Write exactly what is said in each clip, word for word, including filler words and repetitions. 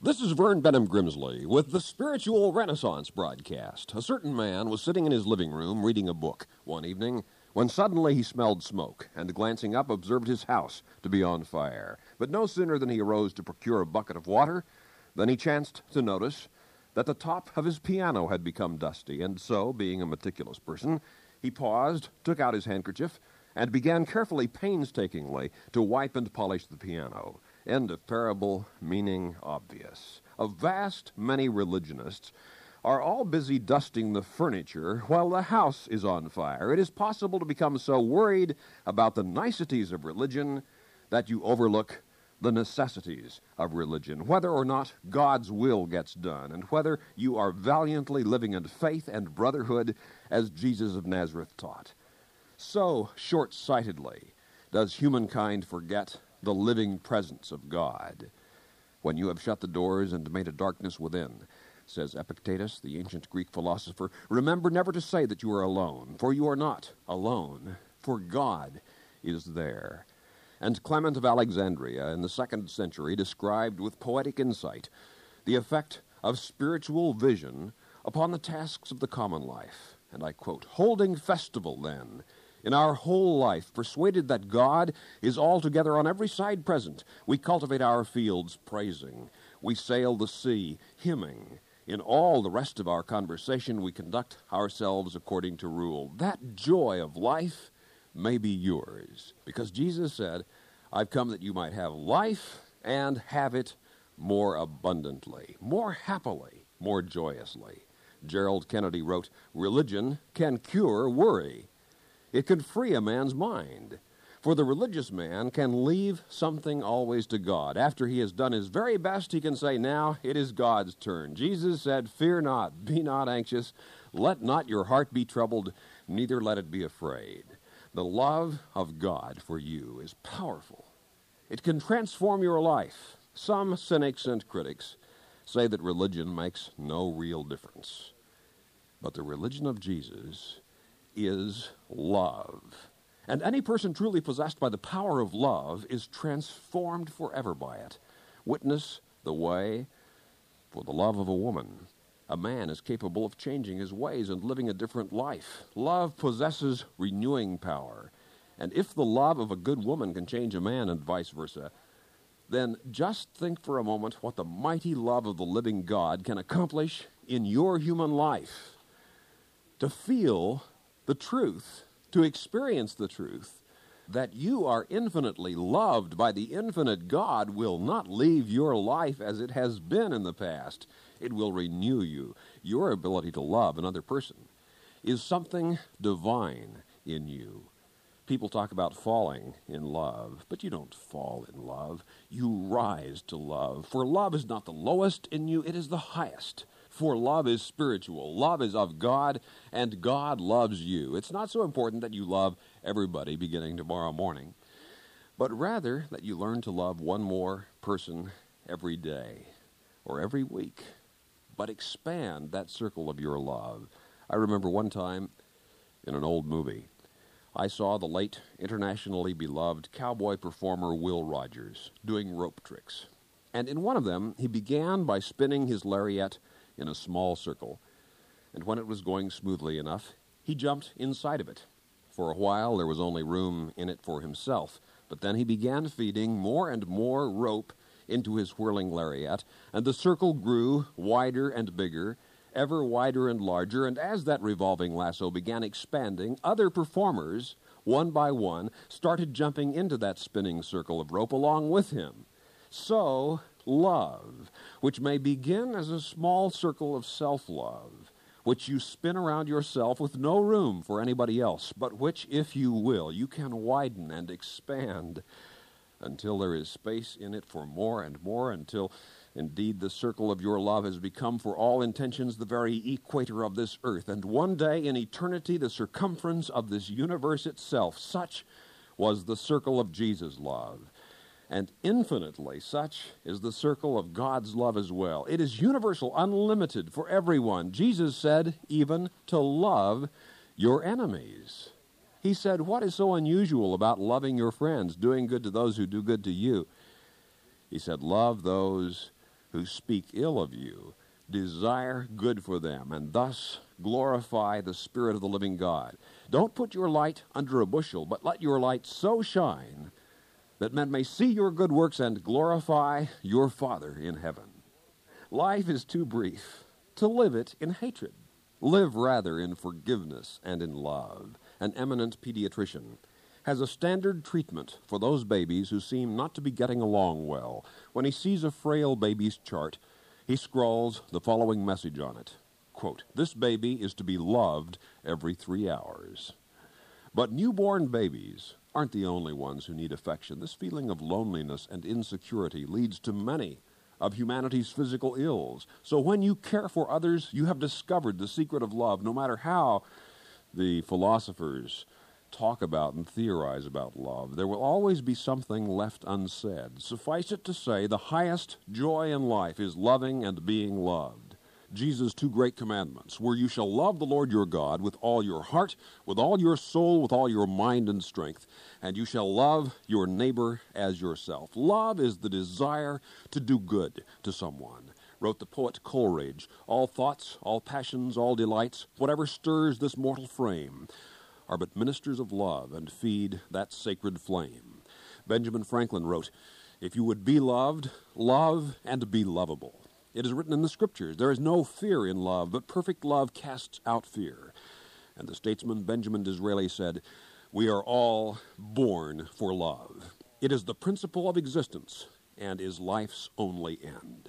This is Vern Benham Grimsley with the Spiritual Renaissance broadcast. A certain man was sitting in his living room reading a book one evening when suddenly he smelled smoke and, glancing up, observed his house to be on fire. But no sooner than he arose to procure a bucket of water than he chanced to notice that the top of his piano had become dusty, and so, being a meticulous person, he paused, took out his handkerchief, and began carefully, painstakingly, to wipe and polish the piano. End of parable, meaning obvious. A vast many religionists are all busy dusting the furniture while the house is on fire. It is possible to become so worried about the niceties of religion that you overlook the necessities of religion, whether or not God's will gets done, and whether you are valiantly living in faith and brotherhood as Jesus of Nazareth taught. So short-sightedly does humankind forget the living presence of God. When you have shut the doors and made a darkness within, says Epictetus, the ancient Greek philosopher, remember never to say that you are alone, for you are not alone, for God is there. And Clement of Alexandria in the second century described with poetic insight the effect of spiritual vision upon the tasks of the common life. And I quote, "Holding festival, then, in our whole life, persuaded that God is altogether on every side present, we cultivate our fields praising, we sail the sea hymning. In all the rest of our conversation, we conduct ourselves according to rule. That joy of life may be yours, because Jesus said, I've come that you might have life and have it more abundantly, more happily, more joyously." Gerald Kennedy wrote, "Religion can cure worry. It can free a man's mind, for the religious man can leave something always to God. After he has done his very best, he can say, now it is God's turn. Jesus said, fear not, be not anxious, let not your heart be troubled, neither let it be afraid." The love of God for you is powerful. It can transform your life. Some cynics and critics say that religion makes no real difference. But the religion of Jesus is love. And any person truly possessed by the power of love is transformed forever by it. Witness the way for the love of a woman. A man is capable of changing his ways and living a different life. Love possesses renewing power. And if the love of a good woman can change a man and vice versa, then just think for a moment what the mighty love of the living God can accomplish in your human life. To feel the truth, to experience the truth, that you are infinitely loved by the infinite God will not leave your life as it has been in the past. It will renew you. Your ability to love another person is something divine in you. People talk about falling in love, but you don't fall in love. You rise to love. For love is not the lowest in you, it is the highest. For love is spiritual. Love is of God, and God loves you. It's not so important that you love everybody beginning tomorrow morning, but rather that you learn to love one more person every day or every week, but expand that circle of your love. I remember one time in an old movie, I saw the late internationally beloved cowboy performer Will Rogers doing rope tricks. And in one of them, he began by spinning his lariat in a small circle, and when it was going smoothly enough, he jumped inside of it. For a while, there was only room in it for himself, but then he began feeding more and more rope into his whirling lariat, and the circle grew wider and bigger, ever wider and larger, and as that revolving lasso began expanding, other performers, one by one, started jumping into that spinning circle of rope along with him. So, love, which may begin as a small circle of self-love, which you spin around yourself with no room for anybody else, but which, if you will, you can widen and expand until there is space in it for more and more, until indeed the circle of your love has become for all intentions the very equator of this earth, and one day in eternity the circumference of this universe itself. Such was the circle of Jesus' love. And infinitely such is the circle of God's love as well. It is universal, unlimited for everyone. Jesus said even to love your enemies. He said, what is so unusual about loving your friends, doing good to those who do good to you? He said, love those who speak ill of you desire good for them, and thus glorify the Spirit of the living God. Don't put your light under a bushel, but let your light so shine that men may see your good works and glorify your Father in heaven. Life is too brief to live it in hatred. Live rather in forgiveness and in love. An eminent pediatrician has a standard treatment for those babies who seem not to be getting along well. When he sees a frail baby's chart, he scrawls the following message on it. Quote, "This baby is to be loved every three hours. But newborn babies aren't the only ones who need affection. This feeling of loneliness and insecurity leads to many of humanity's physical ills. So when you care for others, you have discovered the secret of love, no matter how the philosophers talk about and theorize about love. There will always be something left unsaid. Suffice it to say, the highest joy in life is loving and being loved. Jesus' two great commandments were, you shall love the Lord your God with all your heart, with all your soul, with all your mind and strength, and you shall love your neighbor as yourself. Love is the desire to do good to someone. Wrote the poet Coleridge, all thoughts, all passions, all delights, whatever stirs this mortal frame, are but ministers of love and feed that sacred flame. Benjamin Franklin wrote, if you would be loved, love and be lovable. It is written in the Scriptures, there is no fear in love, but perfect love casts out fear. And the statesman Benjamin Disraeli said, we are all born for love. It is the principle of existence and is life's only end.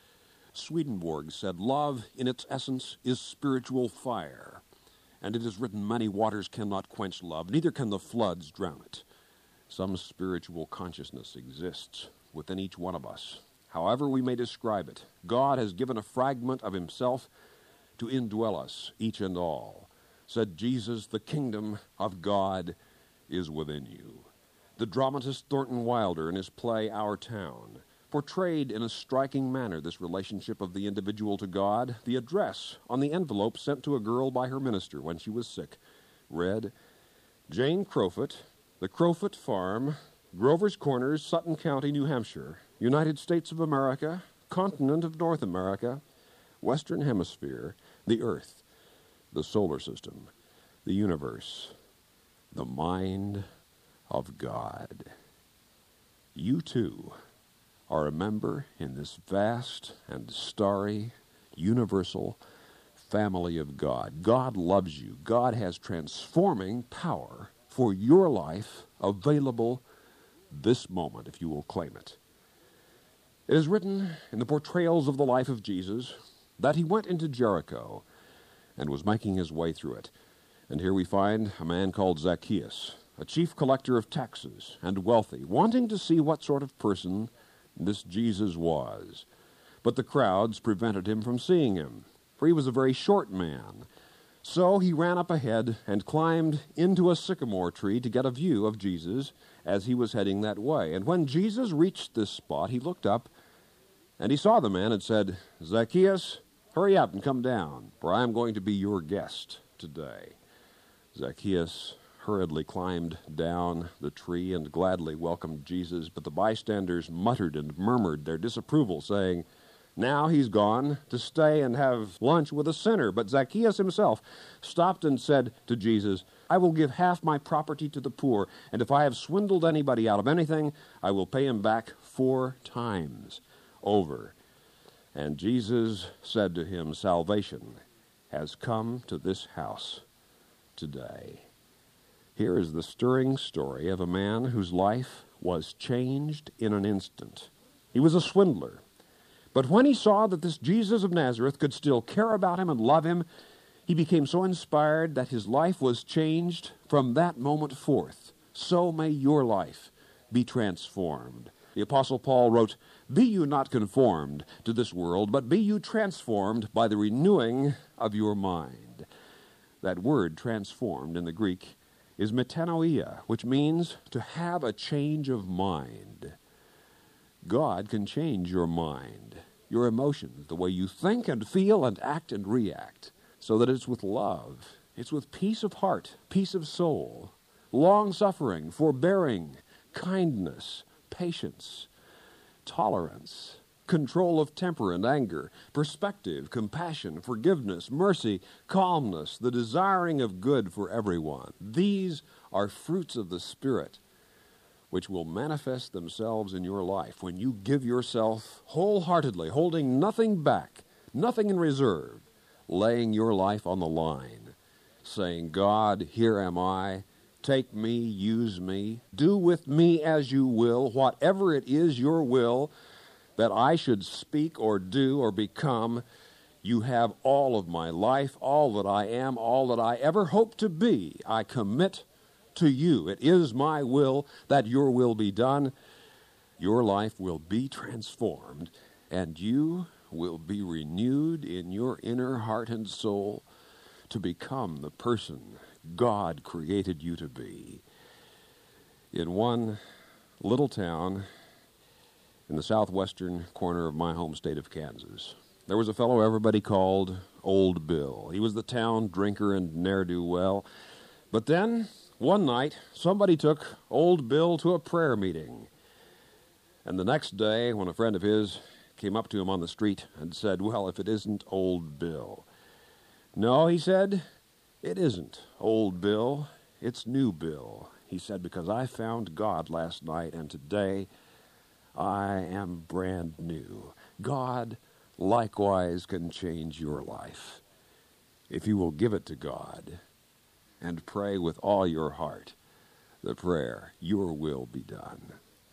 Swedenborg said, love in its essence is spiritual fire. And it is written, many waters cannot quench love, neither can the floods drown it. Some spiritual consciousness exists within each one of us. However we may describe it, God has given a fragment of himself to indwell us, each and all. Said Jesus, the kingdom of God is within you. The dramatist Thornton Wilder, in his play Our Town, portrayed in a striking manner this relationship of the individual to God. The address on the envelope sent to a girl by her minister when she was sick read, Jane Crofut, the Crofut Farm, Grover's Corners, Sutton County, New Hampshire, United States of America, continent of North America, Western Hemisphere, the Earth, the solar system, the universe, the mind of God. You too are a member in this vast and starry, universal family of God. God loves you. God has transforming power for your life available this moment, if you will claim it. It is written in the portrayals of the life of Jesus that he went into Jericho and was making his way through it. And here we find a man called Zacchaeus, a chief collector of taxes and wealthy, wanting to see what sort of person this Jesus was. But the crowds prevented him from seeing him, for he was a very short man. So he ran up ahead and climbed into a sycamore tree to get a view of Jesus as he was heading that way. And when Jesus reached this spot, he looked up and he saw the man and said, Zacchaeus, hurry up and come down, for I am going to be your guest today. Zacchaeus hurriedly climbed down the tree and gladly welcomed Jesus, but the bystanders muttered and murmured their disapproval, saying, now he's gone to stay and have lunch with a sinner. But Zacchaeus himself stopped and said to Jesus, I will give half my property to the poor, and if I have swindled anybody out of anything, I will pay him back four times over. And Jesus said to him, salvation has come to this house today. Here is the stirring story of a man whose life was changed in an instant. He was a swindler. But when he saw that this Jesus of Nazareth could still care about him and love him, he became so inspired that his life was changed from that moment forth. So may your life be transformed. The Apostle Paul wrote, be you not conformed to this world, but be you transformed by the renewing of your mind. That word transformed in the Greek is metanoia, which means to have a change of mind. God can change your mind, your emotions, the way you think and feel and act and react, so that it's with love, it's with peace of heart, peace of soul, long-suffering, forbearing, kindness, patience, tolerance, control of temper and anger, perspective, compassion, forgiveness, mercy, calmness, the desiring of good for everyone. These are fruits of the Spirit which will manifest themselves in your life when you give yourself wholeheartedly, holding nothing back, nothing in reserve, laying your life on the line, saying, God, here am I. Take me, use me, do with me as you will, whatever it is your will that I should speak or do or become. You have all of my life, all that I am, all that I ever hope to be. I commit to you. It is my will that your will be done. Your life will be transformed, and you will be renewed in your inner heart and soul to become the person God created you to be. In one little town in the southwestern corner of my home state of Kansas, there was a fellow everybody called Old Bill. He was the town drinker and ne'er-do-well. But then, one night, somebody took Old Bill to a prayer meeting. And the next day, when a friend of his came up to him on the street and said, well, if it isn't Old Bill. No, he said, it isn't Old Bill, it's New Bill. He said, because I found God last night, and today I am brand new. God likewise can change your life if you will give it to God and pray with all your heart the prayer, your will be done.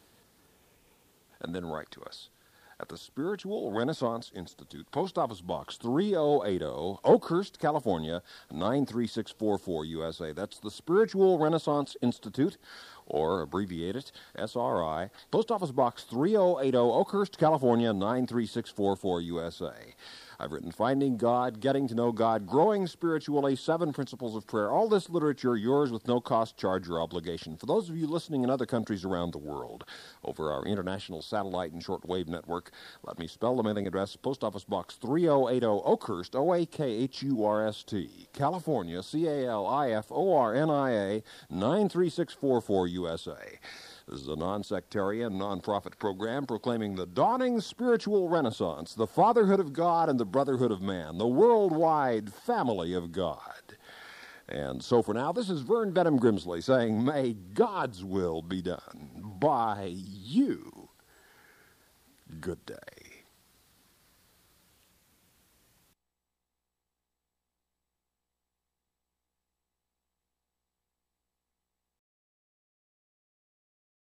And then write to us at the Spiritual Renaissance Institute, Post Office Box three oh eight oh, Oakhurst, California, nine three six four four, U S A. That's the Spiritual Renaissance Institute, or abbreviate it, S R I, Post Office Box three oh eight oh, Oakhurst, California, nine three six four four, U S A. I've written Finding God, Getting to Know God, Growing Spiritually, Seven Principles of Prayer. All this literature yours with no cost, charge, or obligation. For those of you listening in other countries around the world, over our international satellite and shortwave network, let me spell the mailing address, Post Office Box three oh eight oh, Oakhurst, O A K H U R S T, California, C A L I F O R N I A, nine three six four four, U S A. This is a non-sectarian, non-profit program proclaiming the dawning spiritual renaissance, the fatherhood of God and the brotherhood of man, the worldwide family of God. And so for now, this is Vern Benham Grimsley saying, may God's will be done by you. Good day.